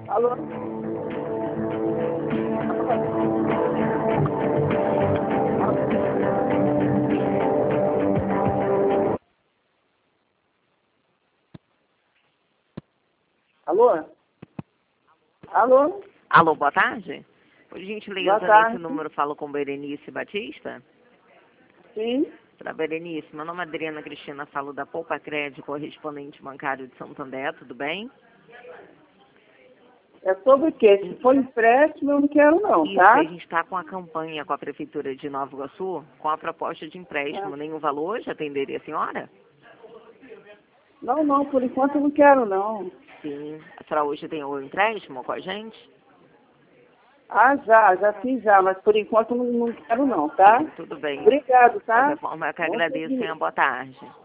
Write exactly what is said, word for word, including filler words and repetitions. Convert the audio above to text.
Alô? Alô? Alô? Alô, boa tarde. Por gentileza, Boa tarde. nesse número falo com Berenice Batista. Sim? Para Berenice, meu nome é Adriana Cristina, falo da Poupa Crédito, correspondente bancário de Santander, tudo bem? É sobre o quê? Se for empréstimo, eu não quero não, Isso, tá? a gente está com a campanha com a Prefeitura de Nova Iguaçu, com a proposta de empréstimo. É. Nenhum valor hoje atenderia a senhora? Não, não, por enquanto eu não quero não. Sim. A senhora hoje tem o empréstimo com a gente? Ah, já, já fiz já, mas por enquanto eu não, não quero não, tá? Sim, tudo bem. Obrigado, De tá? qualquer forma, eu que Bom agradeço. serviço. Tenha boa tarde.